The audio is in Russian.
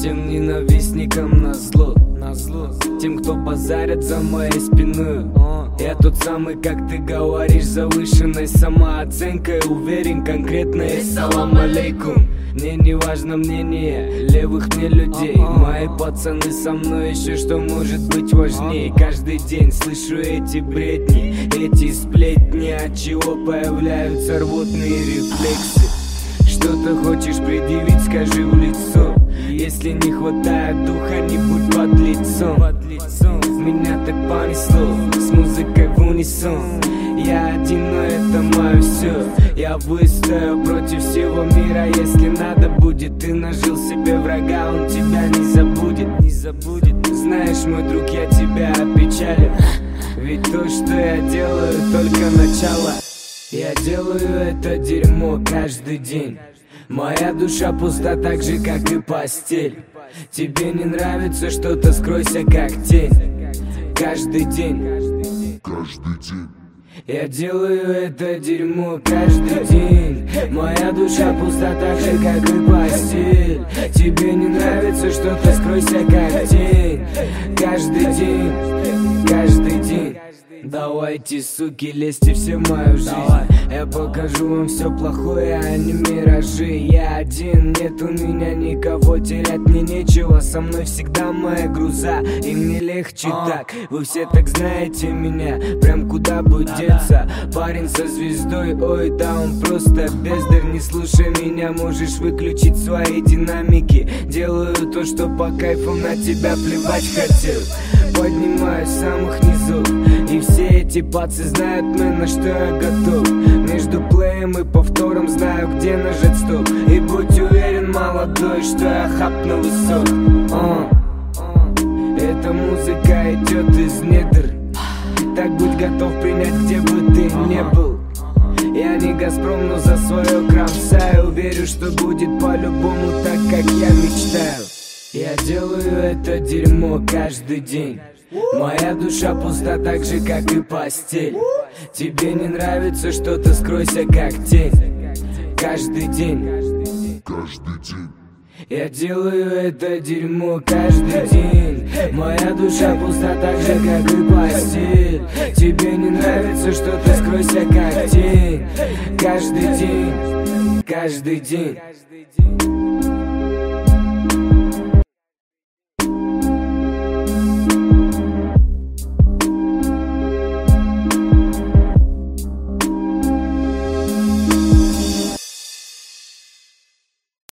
Всем ненавистникам назло, тем, кто базарят за моей спиной. Я тот самый, как ты говоришь, завышенной самооценкой. Уверен конкретно и салам алейкум. Мне не важно мнение левых мне людей. Мои пацаны со мной, еще что может быть важнее. Каждый день слышу эти бредни, эти сплетни, от чего появляются рвотные рефлексы. Что ты хочешь предъявить, скажи в лицо. Если не хватает духа, не будь под лицом. Меня так понесло, с музыкой в унисон. Я один, но это мое все. Я выстою против всего мира. Если надо будет, ты нажил себе врага, он тебя не забудет. Знаешь, мой друг, я тебя опечалю, ведь то, что я делаю, только начало. Я делаю это дерьмо каждый день. Моя душа пуста так же, как и постель. Тебе не нравится что-то, скройся как тень. Каждый день я делаю это дерьмо каждый день. Моя душа пуста так же, как и постель. Тебе не нравится что-то, скройся как тень. Каждый день. Давайте, суки, лезьте все в мою жизнь. Я покажу вам все плохое, а не миражи. Я один, нет у меня никого, терять мне нечего. Со мной всегда моя груза, и мне легче так. Вы все так знаете меня, прям куда бы деться. Парень со звездой, ой, да он просто бездарь. Не слушай меня, можешь выключить свои динамики. Делаю то, что по кайфу, на тебя плевать хотел. Поднимаюсь с самых низов, и все эти пацы знают, на что я готов. Между плеем и повтором знаю, где нажать стоп. И будь уверен, молодой, что я хапну высот. Эта музыка идет из недр, так будь готов принять, где бы ты не был. Я не Газпром, но за свое кромсаю. Верю, что будет по-любому так, как я мечтаю. Я делаю это дерьмо каждый день. Моя душа пуста так же, как и постель. Тебе не нравится что-то, скройся как тень. Каждый день я делаю это дерьмо каждый день. Моя душа пуста так же, как и постель. Тебе не нравится что-то, скройся как тень. Каждый день.